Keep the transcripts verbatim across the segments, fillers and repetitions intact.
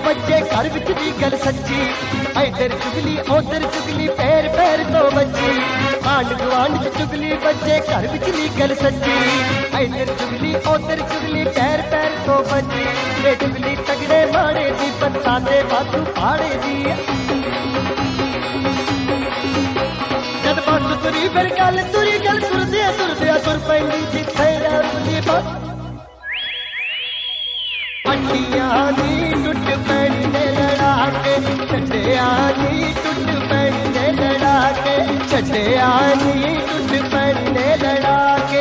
बच्चे घर विच दी गल सच्ची इधर चुगली उधर चुगली पैर पैर तो बच्ची आंड गुआंड च चुगली बच्चे घर विच दी गल सच्ची इधर चुगली उधर चुगली पैर पैर तो बच्ची ये चुगली तगड़े माड़े दी बरसाते बातू फाड़े दी जद बस तुरी फिर गल तुरी गल तुरदे तुरदे तुर पैंदी जिथे रही बस अड्डियां नी टुट पैंदे लड़ा के छड्डिया नी टुट पैंदे लड़ा के छड्डिया नी टुट पैंदे लड़ा के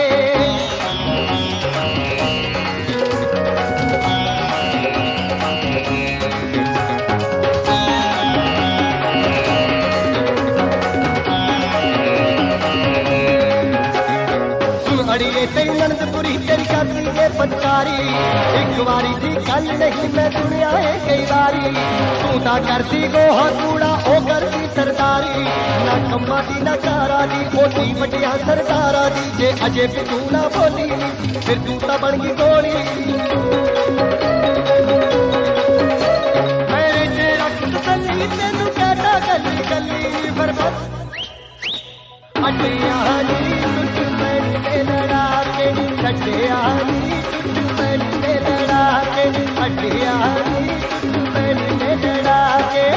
अड़िए तेरी नंदपुरी तेरी करती है पटकारी एक बारी दी गल नहीं मैं सुनिया है कई बारी तू ता करती गोहा कूड़ा ओ करती सरदारी ना कम्मा दी ना कारा दी ओटी बटिया सरदारा दी जे अजे भी तू ना बोली फिर तू ता बन गई गोली मेरे जे रख तली तेनू कहता गली गली पर बस अड्डियां नी टुट पैंदे लड़ा के छड्डिया नी टुट पैंदे लड़ा के अड्डियां नी टुट पैंदे लड़ा के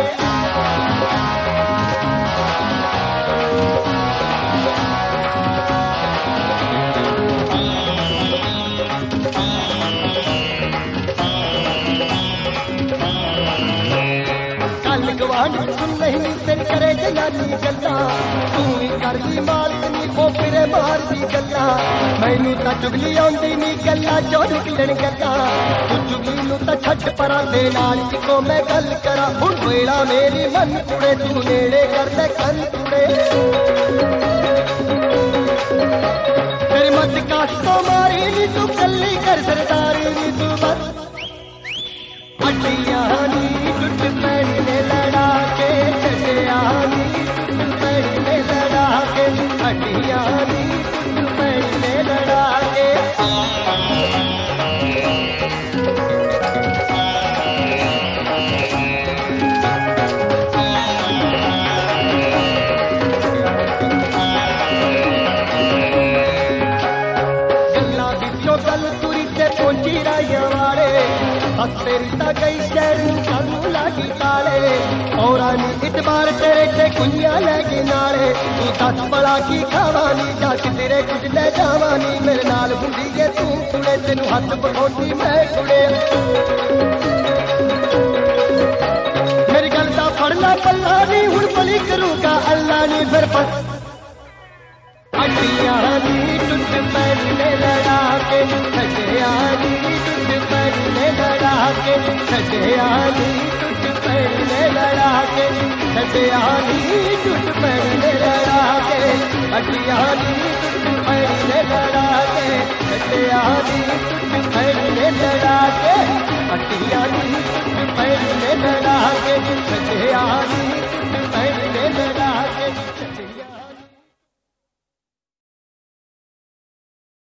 गल गवांड सुन नहीं तेरे करे जनानी गल्ला तू ही करदी मालकनी ओ फिरे मारदी गल्ला मैनू तां चुगली आउंदी नी गल्ला जो निकलण गल्ला तू चुगली नू तां छड्ड परां दे नाल इको मैं गल करा हुण वेला मेरी मन कुड़े तू नेड़े कर ले कन कुड़े तेरी मत काश तो मारी नी तू कल्ली कर सरदारी नी तू बस अड्डियां नी टुट पैंदे लड़ा के छड्डिया नी टुट पैंदे लड़ा के अड्डियां नी टुट पैंदे लड़ा के गल्लां विचों गल तुरी ते पहुंची राइयां वाले तेरी ता गई शहर सानू लागी ताले और इतबार तेरे ते कुंजियां लैगी नाले तू दस बड़ा की खावानी जाक तेरे कुछ ले जावानी मेरे नाल हुंदी है तू कुड़े तेनू हथ पकाउंदी मैं कुड़े मेरी गल दा फड़ना पल्ला नी हुण बली करूंगा अल्लाह नी फिर बस अड्डियां नी टुट पैंदे लड़ा के छड्डिया नी टुट पैंदे लड़ा के छड्डिया नी टुट पैंदे लड़ा के छड्डिया नी टुट पैंदे लड़ा के अड्डियां नी टुट पैंदे लड़ा के छड्डिया नी टुट पैंदे लड़ा के अड्डियां नी टुट पैंदे लड़ा के छड्डिया नी